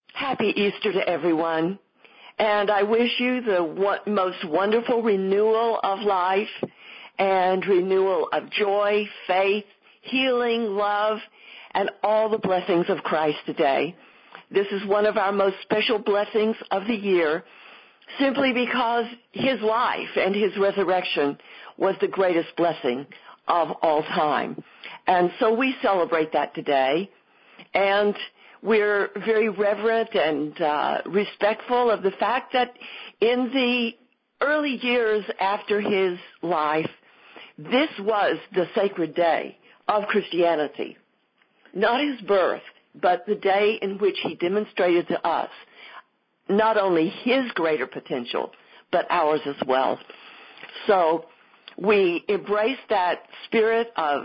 Happy Easter to everyone. And I wish you the most wonderful renewal of life and renewal of joy, faith, healing, love, and all the blessings of Christ today. This is one of our most special blessings of the year, simply because his life and his resurrection was the greatest blessing of all time. And so we celebrate that today. And we're very reverent and respectful of the fact that in the early years after his life, this was the sacred day of Christianity. Not his birth, but the day in which he demonstrated to us not only his greater potential, but ours as well. So we embrace that spirit of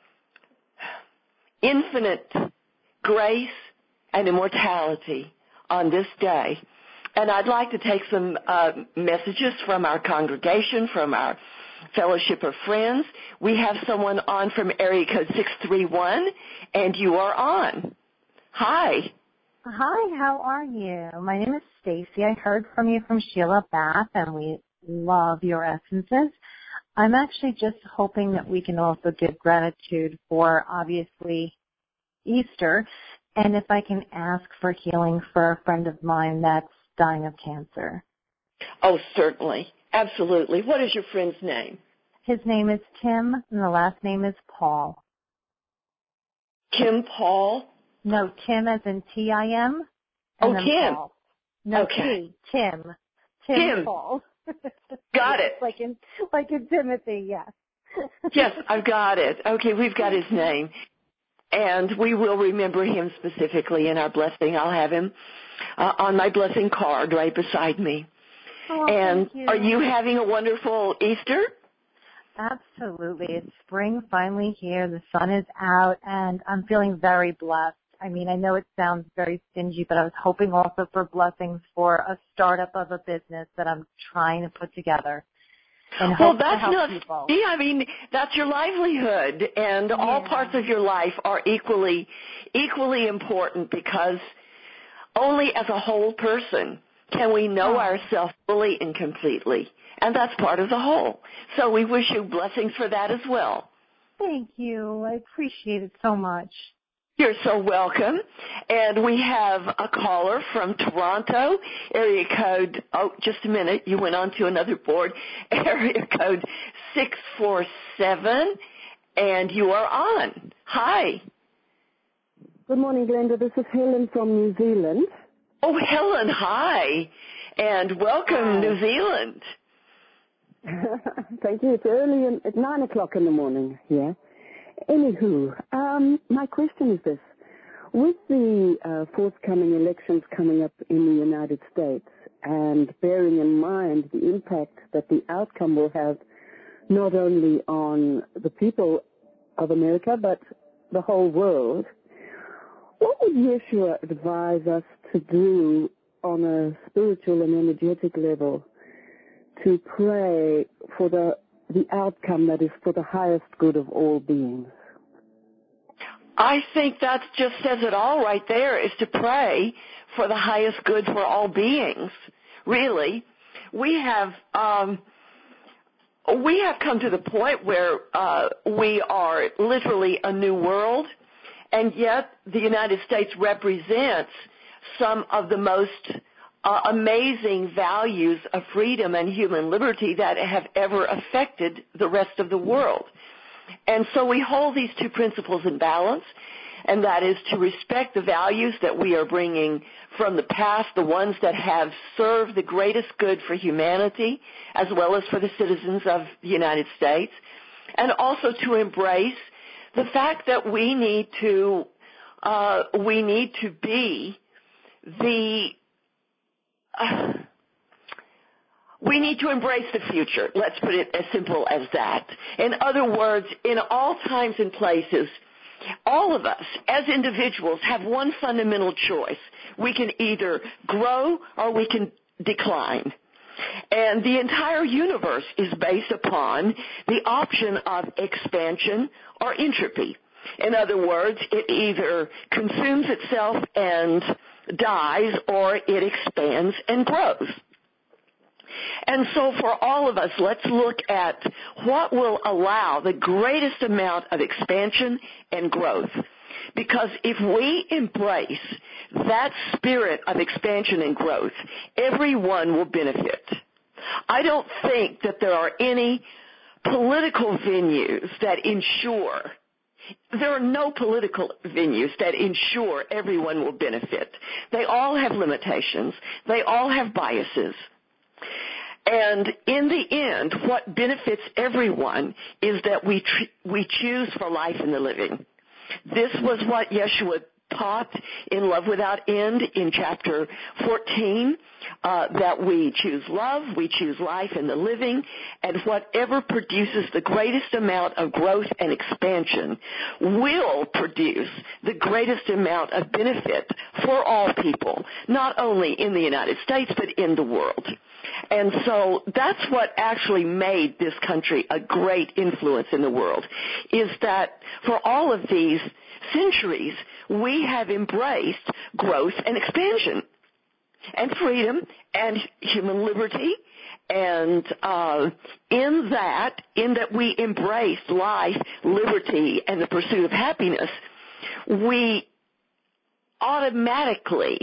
infinite grace and immortality on this day. And I'd like to take some messages from our congregation, from our fellowship of friends. We have someone on from area code 631, and you are on. Hi. Hi, how are you? My name is Stacy. I heard from you from Sheila Bath, and we love your essences. I'm actually just hoping that we can also give gratitude for, obviously, Easter, and if I can ask for healing for a friend of mine that's dying of cancer. Oh, certainly. Absolutely. What is your friend's name? His name is Tim, and the last name is Paul. Kim Paul? No, Tim as in T-I-M. Oh, Tim. Paul. No, okay. T. Tim Paul. Got it. like in Timothy, yes. Yes, I've got it. Okay, we've got his name. And we will remember him specifically in our blessing. I'll have him on my blessing card right beside me. Oh, and thank you. Are you having a wonderful Easter? Absolutely. It's spring finally here. The sun is out, and I'm feeling very blessed. I mean, I know it sounds very stingy, but I was hoping also for blessings for a startup of a business that I'm trying to put together. And well, that's help not. people. Yeah, I mean, that's your livelihood, and all parts of your life are equally important, because only as a whole person can we know ourselves fully and completely, and that's part of the whole. So we wish you blessings for that as well. Thank you. I appreciate it so much. You're so welcome. And we have a caller from Toronto, area code, just a minute, you went on to another board, area code 647, and you are on. Hi. Good morning, Glenda. This is Helen from New Zealand. Oh, Helen, hi, and welcome, Hi. New Zealand. Thank you. It's early at 9 o'clock in the morning here. Anywho, my question is this. With the forthcoming elections coming up in the United States, and bearing in mind the impact that the outcome will have not only on the people of America, but the whole world, what would Yeshua advise us to do on a spiritual and energetic level to pray for the outcome that is for the highest good of all beings? I think that just says it all right there, is to pray for the highest good for all beings. Really, we have come to the point where we are literally a new world, and yet the United States represents some of the most amazing values of freedom and human liberty that have ever affected the rest of the world. And so we hold these two principles in balance, and that is to respect the values that we are bringing from the past, the ones that have served the greatest good for humanity, as well as for the citizens of the United States, and also to embrace the fact that we need to be the we need to embrace the future. Let's put it as simple as that. In other words, in all times and places, all of us as individuals have one fundamental choice. We can either grow or we can decline. And the entire universe is based upon the option of expansion or entropy. In other words, it either consumes itself and dies or it expands and grows. And so for all of us, let's look at what will allow the greatest amount of expansion and growth. Because if we embrace that spirit of expansion and growth, everyone will benefit. I don't think that there are any political venues that ensure, there are no political venues that ensure everyone will benefit. They all have limitations. They all have biases. And in the end, what benefits everyone is that we choose for life in the living. This was what Yeshua taught in Love Without End in chapter 14, that we choose love, we choose life in the living, and whatever produces the greatest amount of growth and expansion will produce the greatest amount of benefit for all people, not only in the United States, but in the world. And so that's what actually made this country a great influence in the world, is that for all of these centuries, we have embraced growth and expansion and freedom and human liberty. And in that we embraced life, liberty, and the pursuit of happiness, we automatically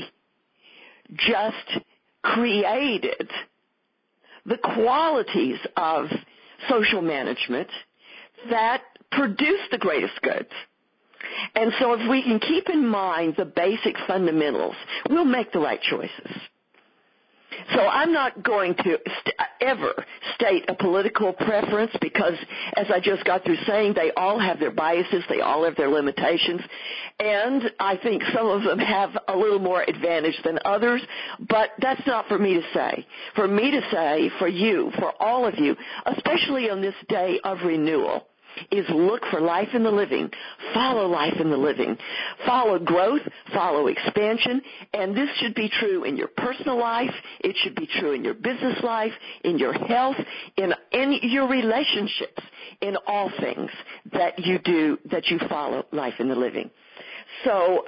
just created the qualities of social management that produce the greatest goods. And so if we can keep in mind the basic fundamentals, we'll make the right choices. So I'm not going to ever state a political preference because, as I just got through saying, they all have their biases, they all have their limitations, and I think some of them have a little more advantage than others, but that's not for me to say. For me to say, for you, for all of you, especially on this day of renewal, is look for life in the living, follow life in the living, follow growth, follow expansion, and this should be true in your personal life, it should be true in your business life, in your health, in your relationships, in all things that you do, that you follow life in the living. So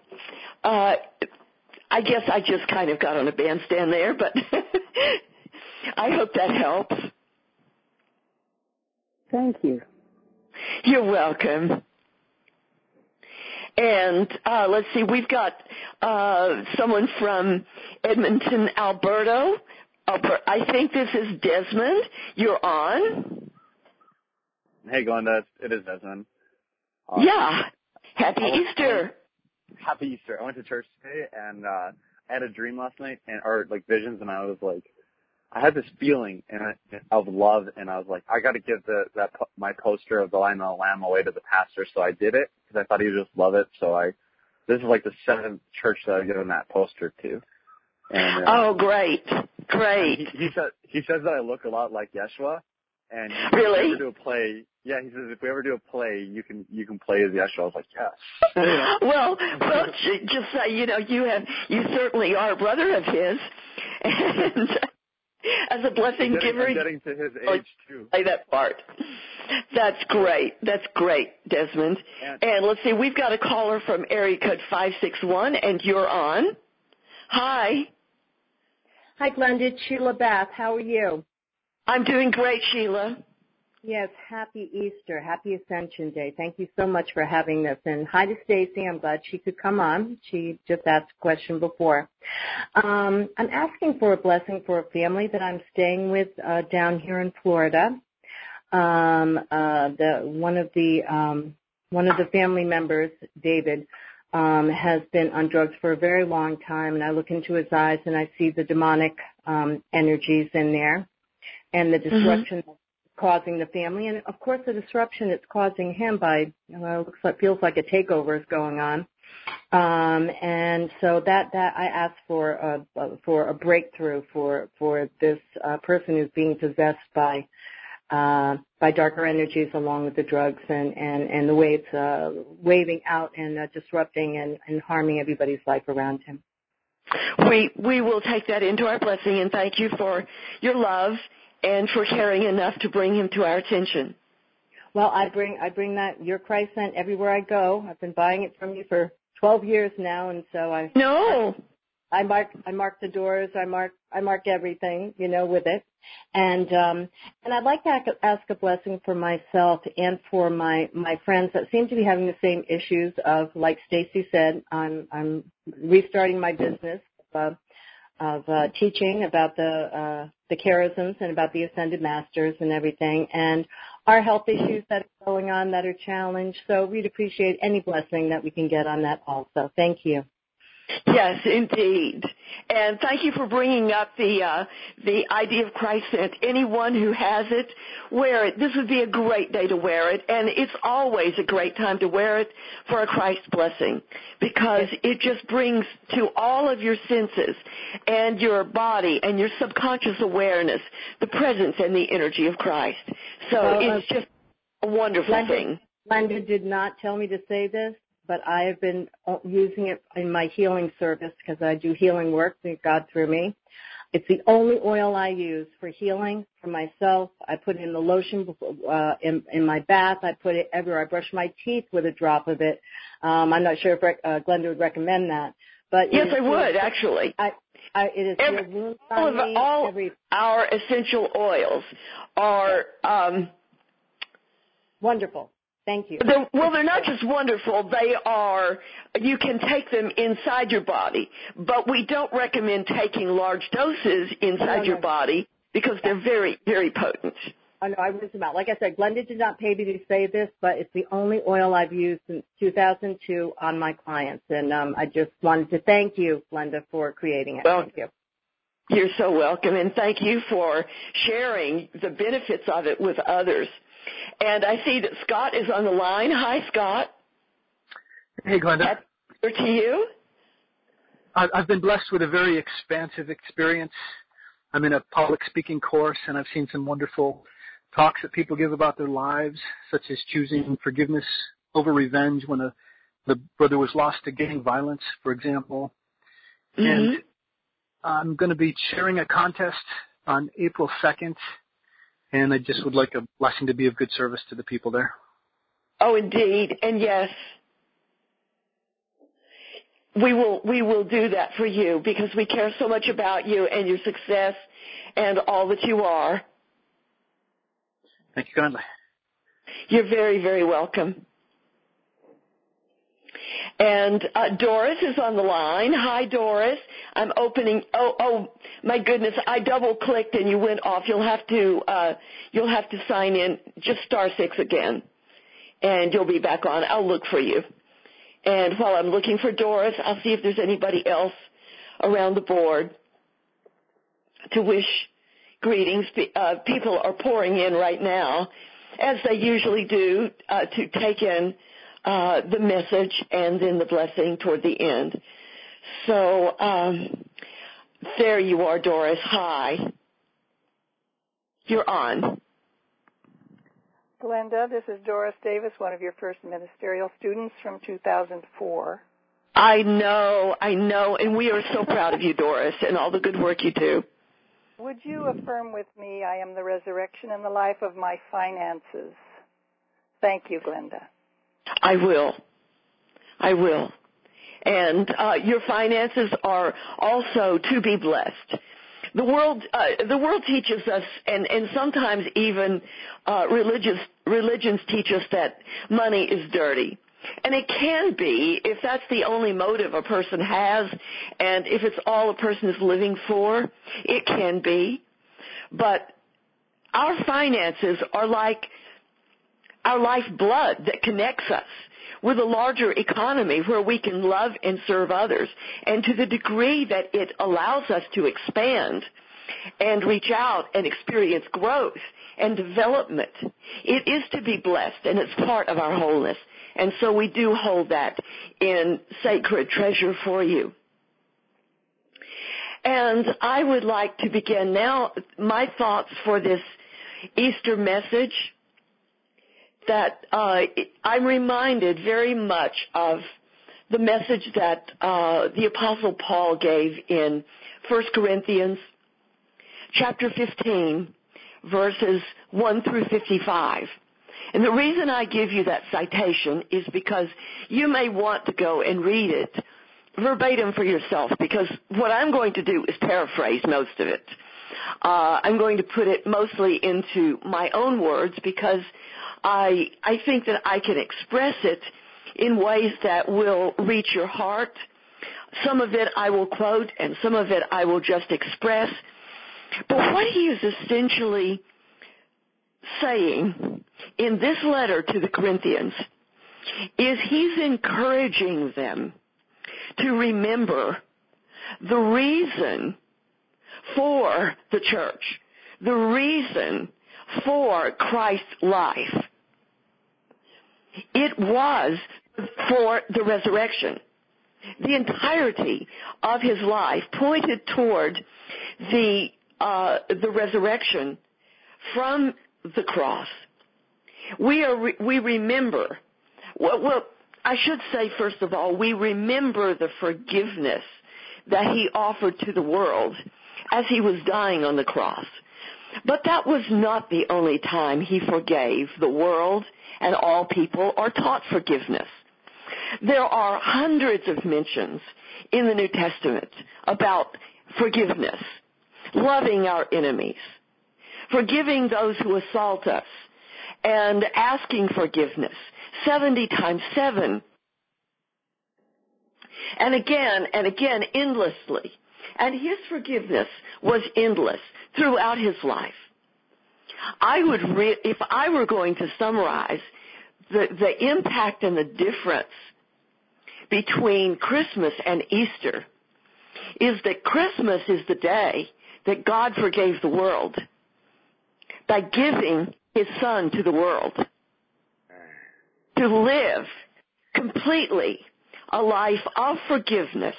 I guess I just kind of got on a bandstand there, but I hope that helps. Thank you. You're welcome. And let's see, we've got someone from Edmonton, Alberta. I think this is Desmond. You're on. Hey, Glenda. It is Desmond. Yeah. Happy Easter. Happy Easter. I went to church today, and I had a dream last night, or visions, and I was like, I had this feeling of love, and I was like, I got to give my poster of the Lion and the Lamb away to the pastor, so I did it because I thought he would just love it. So this is like the 7th church that I've given that poster to. And, oh, great! He says that I look a lot like Yeshua, and really? If we ever do a play, yeah, he says if we ever do a play, you can play as Yeshua. I was like, yes. Well, just say you certainly are a brother of his, and. As a blessing giver, I'm getting to his age too. Play that part. That's great. That's great, Desmond. And let's see, we've got a caller from area code 561, and you're on. Hi. Hi, Glenda. It's Sheila Bath. How are you? I'm doing great, Sheila. Yes, happy Easter. Happy Ascension Day. Thank you so much for having this. And hi to Stacy. I'm glad she could come on. She just asked a question before. I'm asking for a blessing for a family that I'm staying with down here in Florida. One of the family members, David, has been on drugs for a very long time, and I look into his eyes and I see the demonic energies in there and the disruption causing the family, and of course the disruption it's causing him by, feels like a takeover is going on, and so that I asked for a breakthrough for this person who's being possessed by darker energies along with the drugs and the way it's waving out and disrupting and harming everybody's life around him. We will take that into our blessing, and thank you for your love and for caring enough to bring him to our attention. Well, I bring that your Christ scent everywhere I go. I've been buying it from you for 12 years now, and so I mark the doors. I mark everything, with it. And I'd like to ask a blessing for myself and for my friends that seem to be having the same issues of, like Stacy said, I'm restarting my business of teaching about the charisms and about the ascended masters and everything, and our health issues that are going on that are challenged. So we'd appreciate any blessing that we can get on that also. Thank you. Yes, indeed. And thank you for bringing up the idea of Christ Scent. Anyone who has it, wear it. This would be a great day to wear it, and it's always a great time to wear it for a Christ blessing, because it just brings to all of your senses and your body and your subconscious awareness the presence and the energy of Christ. So it's just a wonderful thing. Glenda did not tell me to say this, but I have been using it in my healing service because I do healing work, thank God, through me. It's the only oil I use for healing for myself. I put it in the lotion in my bath. I put it everywhere. I brush my teeth with a drop of it. I'm not sure if Glenda would recommend that. But yes, I would, actually. It is all our essential oils are wonderful. Thank you. They're not just wonderful. You can take them inside your body, but we don't recommend taking large doses inside your body because they're very, very potent. I know, I was about. Like I said, Glenda did not pay me to say this, but it's the only oil I've used since 2002 on my clients. And I just wanted to thank you, Glenda, for creating it. Well, thank you. You're so welcome, and thank you for sharing the benefits of it with others. And I see that Scott is on the line. Hi, Scott. Hey, Glenda. Over to you. I've been blessed with a very expansive experience. I'm in a public speaking course, and I've seen some wonderful talks that people give about their lives, such as choosing forgiveness over revenge when the brother was lost to gang violence, for example. Mm-hmm. And I'm going to be chairing a contest on April 2nd. And I just would like a blessing to be of good service to the people there. Oh, indeed. And yes, we will do that for you because we care so much about you and your success and all that you are. Thank you kindly. You're very, very welcome. And Doris is on the line. Hi, Doris. I'm opening. Oh, my goodness! I double-clicked and you went off. You'll have to sign in. Just *6 again, and you'll be back on. I'll look for you. And while I'm looking for Doris, I'll see if there's anybody else around the board to wish greetings. People are pouring in right now, as they usually do, to take in the message and then the blessing toward the end. So there you are, Doris. Hi. You're on. Glenda, this is Doris Davis, one of your first ministerial students from 2004. I know, and we are so proud of you, Doris, and all the good work you do. Would you affirm with me, I am the resurrection and the life of my finances? Thank you, Glenda. I will. And your finances are also to be blessed. The world teaches us, and sometimes even religions teach us that money is dirty. And it can be if that's the only motive a person has, and if it's all a person is living for, it can be. But our finances are like our lifeblood that connects us with a larger economy where we can love and serve others. And to the degree that it allows us to expand and reach out and experience growth and development, it is to be blessed, and it's part of our wholeness. And so we do hold that in sacred treasure for you. And I would like to begin now my thoughts for this Easter message, that I'm reminded very much of the message that the Apostle Paul gave in 1 Corinthians chapter 15, verses 1 through 55. And the reason I give you that citation is because you may want to go and read it verbatim for yourself, because what I'm going to do is paraphrase most of it. I'm going to put it mostly into my own words because I think that I can express it in ways that will reach your heart. Some of it I will quote and some of it I will just express. But what he is essentially saying in this letter to the Corinthians is he's encouraging them to remember the reason for the church, the reason for Christ's life. It was for the resurrection. The entirety of his life pointed toward the resurrection from the cross. We remember. Well, I should say first of all, we remember the forgiveness that he offered to the world as he was dying on the cross. But that was not the only time he forgave the world and all people or taught forgiveness. There are hundreds of mentions in the New Testament about forgiveness, loving our enemies, forgiving those who assault us, and asking forgiveness 70 times 7. And again, endlessly. And his forgiveness was endless throughout his life. If I were going to summarize the impact and the difference between Christmas and Easter, is that Christmas is the day that God forgave the world by giving his Son to the world to live completely a life of forgiveness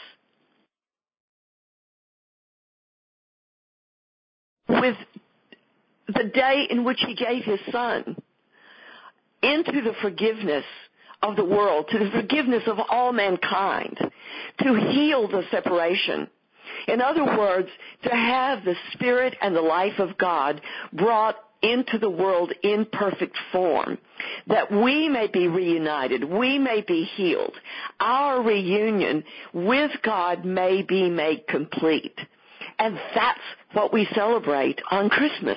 with the day in which he gave his Son into the forgiveness of the world, to the forgiveness of all mankind, to heal the separation. In other words, to have the Spirit and the life of God brought into the world in perfect form, that we may be reunited, we may be healed, our reunion with God may be made complete. And that's what we celebrate on Christmas.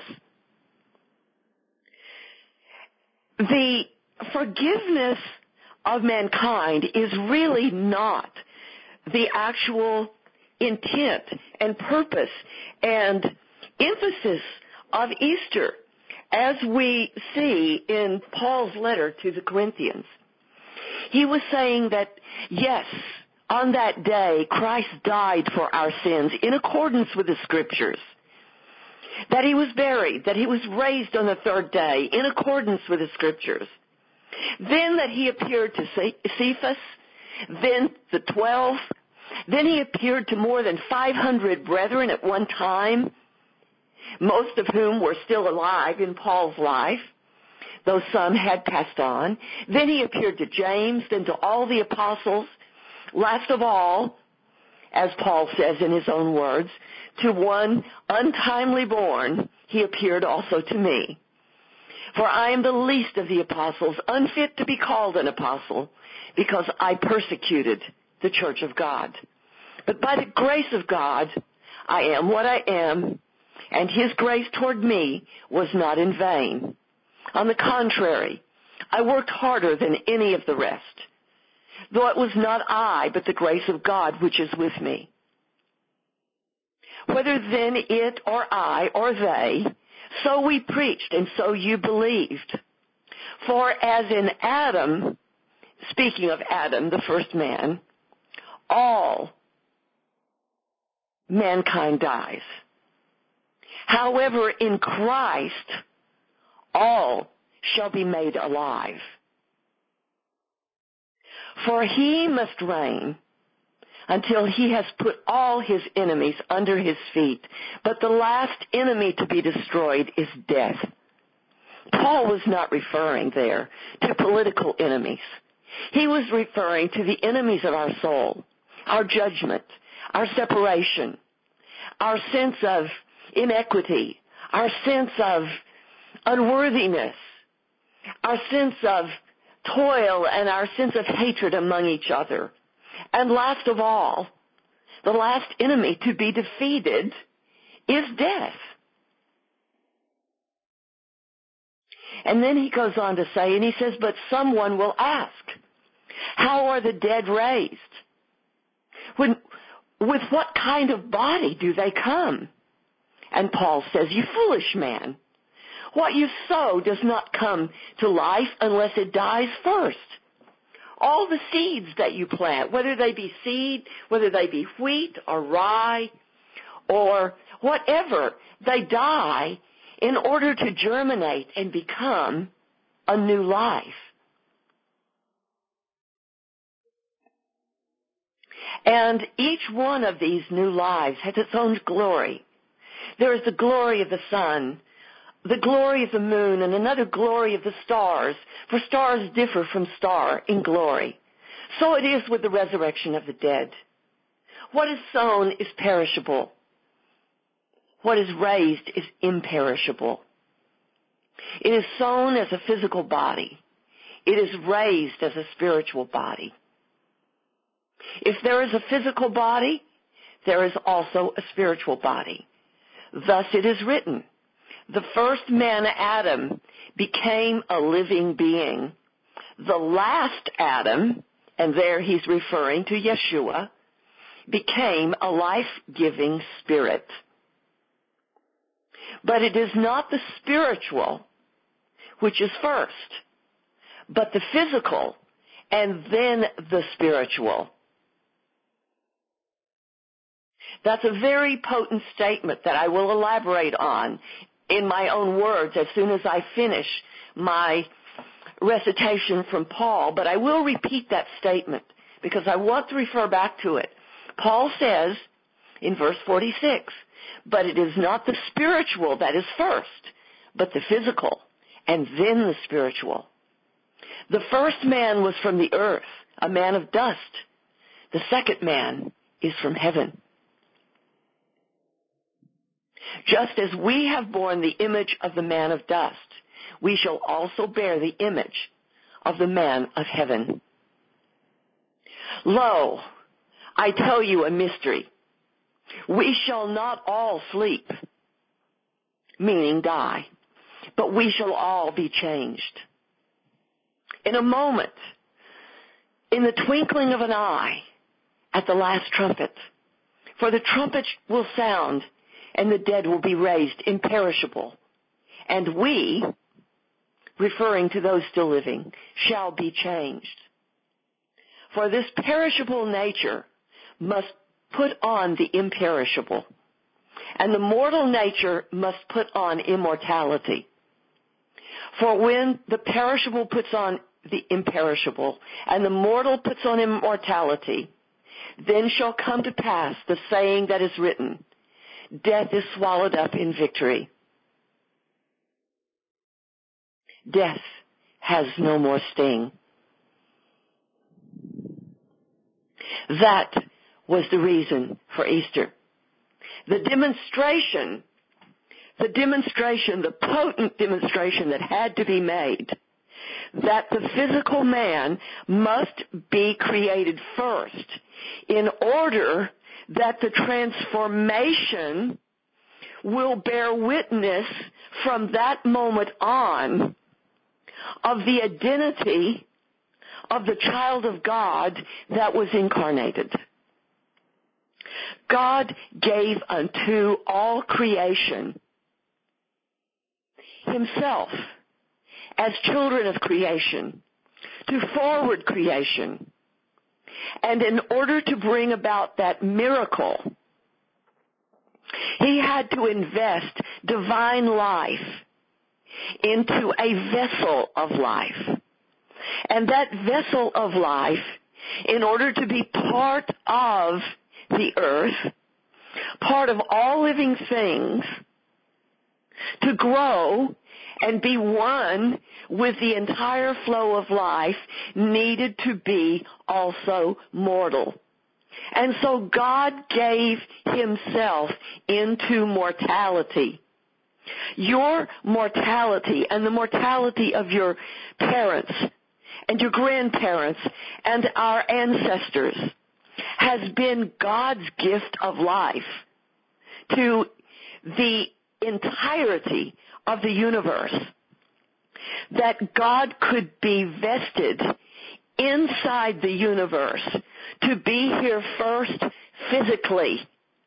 The forgiveness of mankind is really not the actual intent and purpose and emphasis of Easter, as we see in Paul's letter to the Corinthians. He was saying that, yes, on that day, Christ died for our sins in accordance with the Scriptures, that he was buried, that he was raised on the third day in accordance with the Scriptures, then that he appeared to Cephas, then the 12, then he appeared to more than 500 brethren at one time, most of whom were still alive in Paul's life, though some had passed on. Then he appeared to James, then to all the apostles. Last of all, as Paul says in his own words, to one untimely born, he appeared also to me. For I am the least of the apostles, unfit to be called an apostle, because I persecuted the church of God. But by the grace of God, I am what I am, and his grace toward me was not in vain. On the contrary, I worked harder than any of the rest, though it was not I, but the grace of God which is with me. Whether then it or I or they, so we preached, and so you believed. For as in Adam, speaking of Adam, the first man, all mankind dies. However, in Christ, all shall be made alive. For he must reign until he has put all his enemies under his feet. But the last enemy to be destroyed is death. Paul was not referring there to political enemies. He was referring to the enemies of our soul, our judgment, our separation, our sense of inequity, our sense of unworthiness, our sense of toil and our sense of hatred among each other. And last of all, the last enemy to be defeated is death. And then he goes on to say, and he says, but someone will ask, how are the dead raised? With what kind of body do they come? And Paul says, you foolish man, what you sow does not come to life unless it dies first. All the seeds that you plant, whether they be seed, whether they be wheat or rye or whatever, they die in order to germinate and become a new life. And each one of these new lives has its own glory. There is the glory of the sun, the glory of the moon, and another glory of the stars, for stars differ from star in glory. So it is with the resurrection of the dead. What is sown is perishable. What is raised is imperishable. It is sown as a physical body. It is raised as a spiritual body. If there is a physical body, there is also a spiritual body. Thus it is written, the first man, Adam, became a living being. The last Adam, and there he's referring to Yeshua, became a life-giving spirit. But it is not the spiritual which is first, but the physical and then the spiritual. That's a very potent statement that I will elaborate on in my own words as soon as I finish my recitation from Paul. But I will repeat that statement because I want to refer back to it. Paul says in verse 46, but it is not the spiritual that is first, but the physical, and then the spiritual. The first man was from the earth, a man of dust. The second man is from heaven. Just as we have borne the image of the man of dust, we shall also bear the image of the man of heaven. Lo, I tell you a mystery. We shall not all sleep, meaning die, but we shall all be changed. In a moment, in the twinkling of an eye, at the last trumpet. For the trumpet will sound, and the dead will be raised imperishable. And we, referring to those still living, shall be changed. For this perishable nature must put on the imperishable, and the mortal nature must put on immortality. For when the perishable puts on the imperishable, and the mortal puts on immortality, then shall come to pass the saying that is written, death is swallowed up in victory. Death has no more sting. That was the reason for Easter. The potent demonstration that had to be made, that the physical man must be created first in order that the transformation will bear witness from that moment on of the identity of the child of God that was incarnated. God gave unto all creation himself as children of creation to forward creation. And in order to bring about that miracle, he had to invest divine life into a vessel of life. And that vessel of life, in order to be part of the earth, part of all living things, to grow and be one with the entire flow of life, needed to be also mortal. And so God gave himself into mortality Your mortality and the mortality of your parents and your grandparents and our ancestors has been God's gift of life to the entirety of the universe. That God could be vested inside the universe to be here first physically,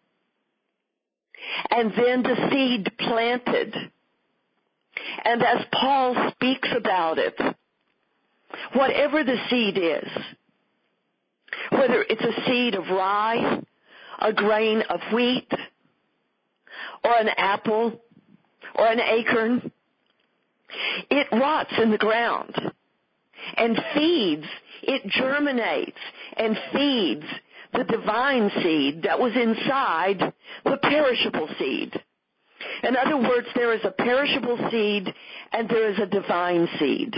and then the seed planted. And as Paul speaks about it, whatever the seed is, whether it's a seed of rye, a grain of wheat, or an apple, or an acorn, it rots in the ground and feeds, it germinates and feeds the divine seed that was inside the perishable seed. In other words, there is a perishable seed and there is a divine seed.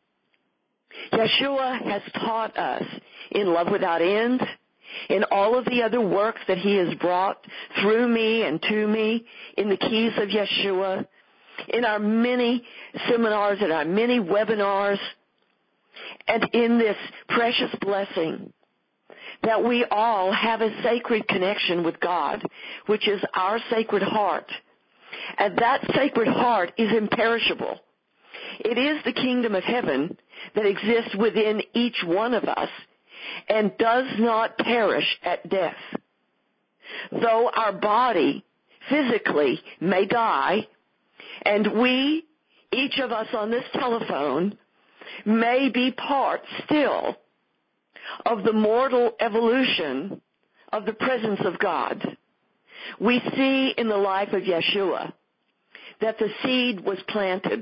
Yeshua has taught us in Love Without End, in all of the other works that he has brought through me and to me, in the Keys of Yeshua, in our many seminars, in our many webinars, and in this precious blessing that we all have a sacred connection with God, which is our sacred heart. And that sacred heart is imperishable. It is the kingdom of heaven that exists within each one of us and does not perish at death. Though our body physically may die, and we, each of us on this telephone, may be part still of the mortal evolution of the presence of God. We see in the life of Yeshua that the seed was planted,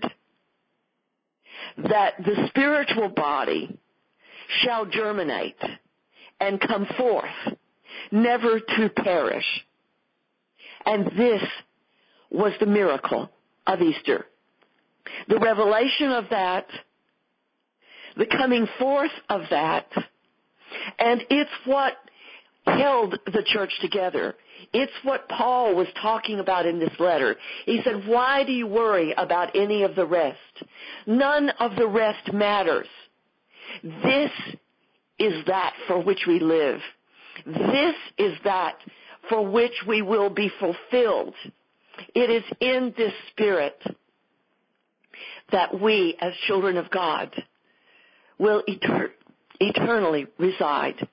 that the spiritual body shall germinate and come forth, never to perish. And this was the miracle of Easter. The revelation of that, the coming forth of that, and it's what held the church together. It's what Paul was talking about in this letter. He said, why do you worry about any of the rest? None of the rest matters. This is that for which we live. This is that for which we will be fulfilled. It is in this spirit that we, as children of God, will eternally reside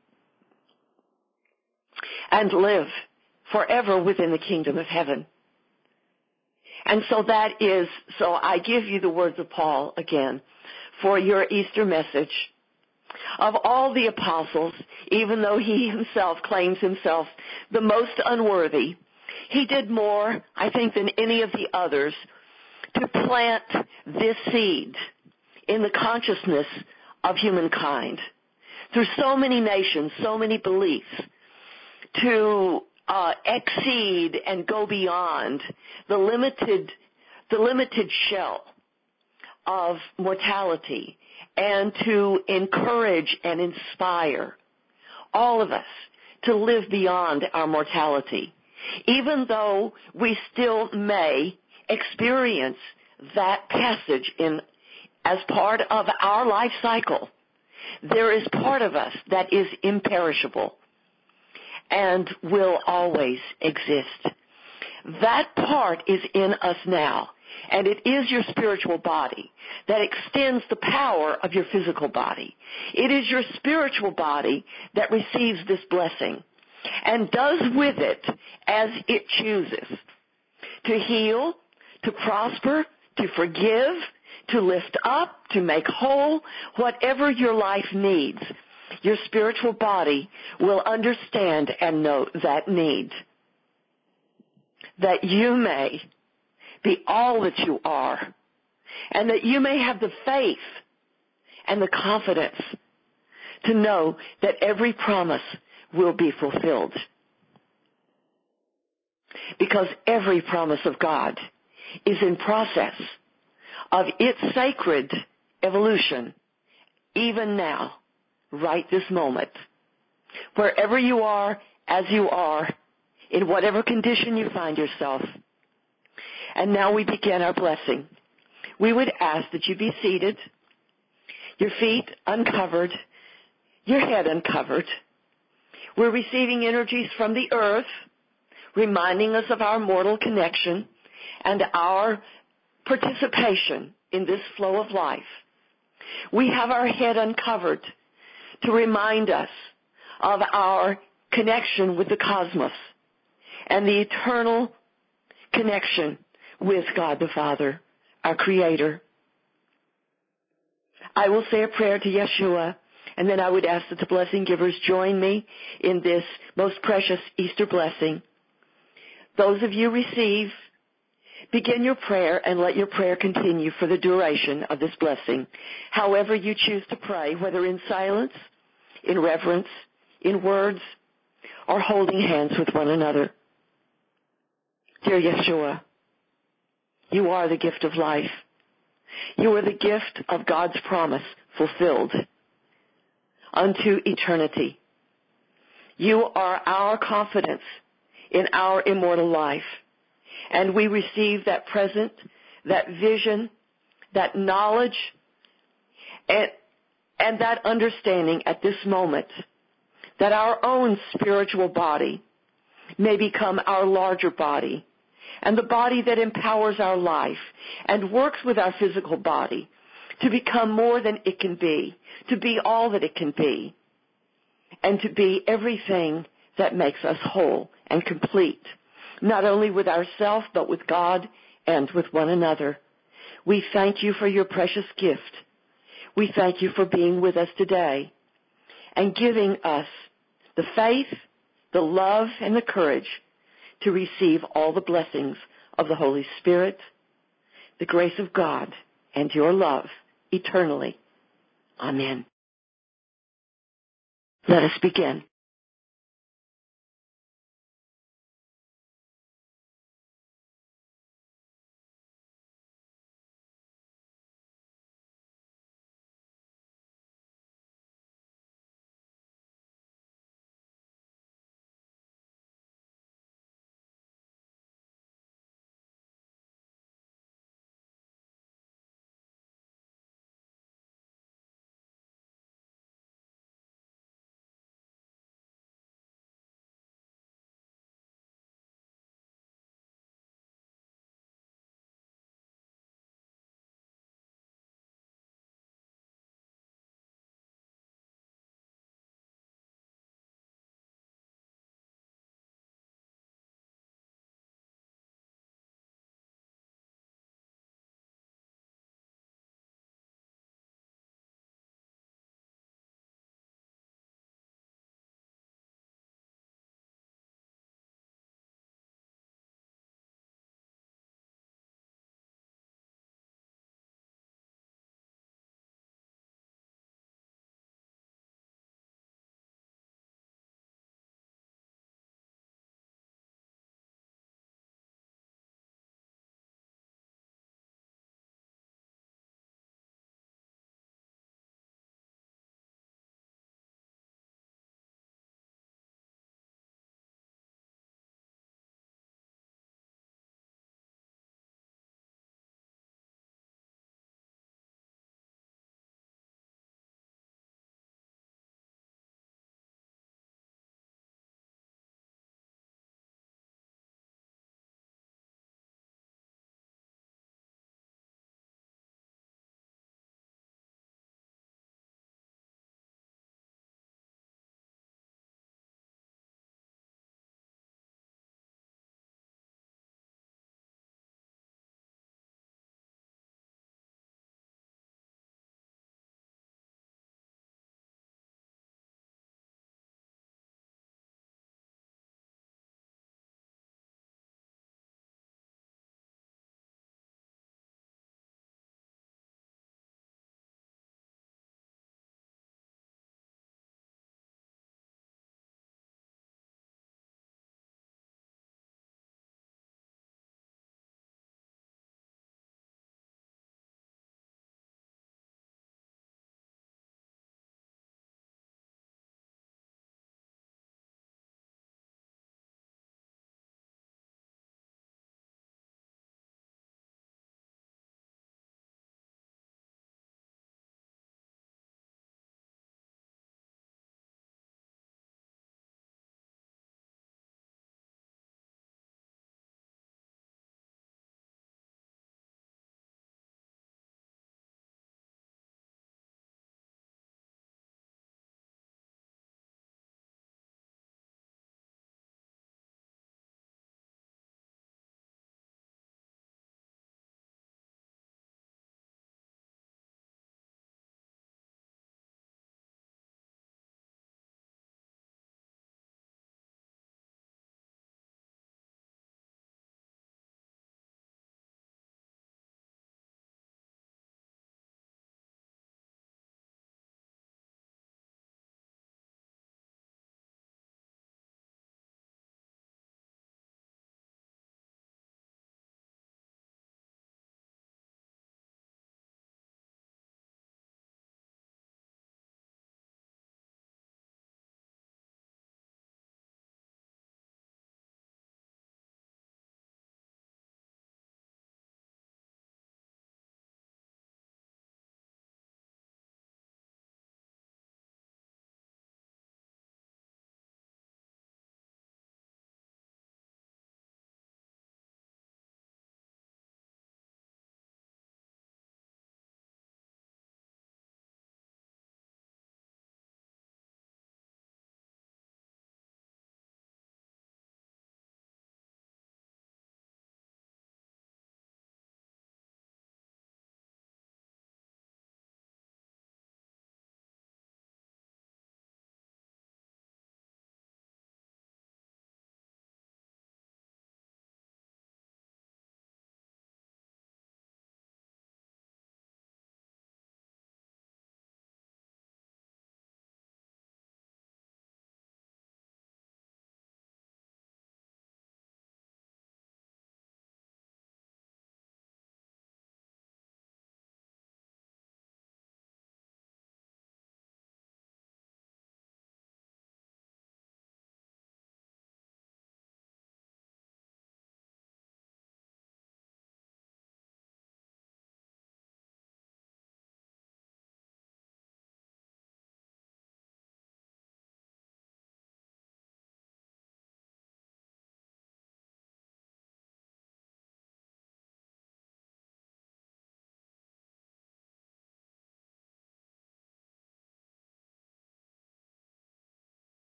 and live forever within the kingdom of heaven. And so I give you the words of Paul again for your Easter message. Of all the apostles, even though he himself claims himself the most unworthy, he did more, I think, than any of the others to plant this seed in the consciousness of humankind through so many nations, so many beliefs, to exceed and go beyond the limited shell of mortality, and to encourage and inspire all of us to live beyond our mortality, even though we still may experience that passage as part of our life cycle. There is part of us that is imperishable and will always exist. That part is in us now, and it is your spiritual body that extends the power of your physical body. It is your spiritual body that receives this blessing and does with it as it chooses, to heal, to prosper, to forgive, to lift up, to make whole, whatever your life needs. Your spiritual body will understand and know that need, that you may be all that you are, and that you may have the faith and the confidence to know that every promise will be fulfilled. Because every promise of God is in process of its sacred evolution, even now, right this moment. Wherever you are, as you are, in whatever condition you find yourself, And now we begin our blessing. We would ask that you be seated, your feet uncovered, your head uncovered. We're receiving energies from the earth, reminding us of our mortal connection and our participation in this flow of life. We have our head uncovered to remind us of our connection with the cosmos and the eternal connection with God the Father, our Creator. I will say a prayer to Yeshua, and then I would ask that the blessing givers join me in this most precious Easter blessing. Those of you receive, begin your prayer and let your prayer continue for the duration of this blessing. However you choose to pray, whether in silence, in reverence, in words, or holding hands with one another. Dear Yeshua, you are the gift of life. You are the gift of God's promise fulfilled unto eternity. You are our confidence in our immortal life. And we receive that present, that vision, that knowledge, and that understanding at this moment that our own spiritual body may become our larger body, and the body that empowers our life and works with our physical body to become more than it can be, to be all that it can be, and to be everything that makes us whole and complete, not only with ourselves but with God and with one another. We thank you for your precious gift. We thank you for being with us today and giving us the faith, the love, and the courage to receive all the blessings of the Holy Spirit, the grace of God, and your love eternally. Amen. Let us begin.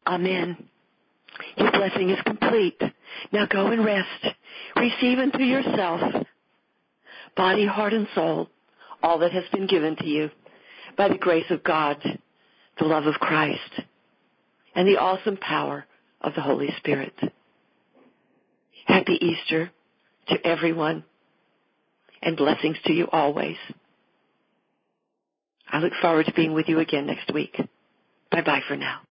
Amen. Your blessing is complete. Now go and rest. Receive unto yourself, body, heart, and soul, all that has been given to you by the grace of God, the love of Christ, and the awesome power of the Holy Spirit. Happy Easter to everyone, and blessings to you always. I look forward to being with you again next week. Bye-bye for now.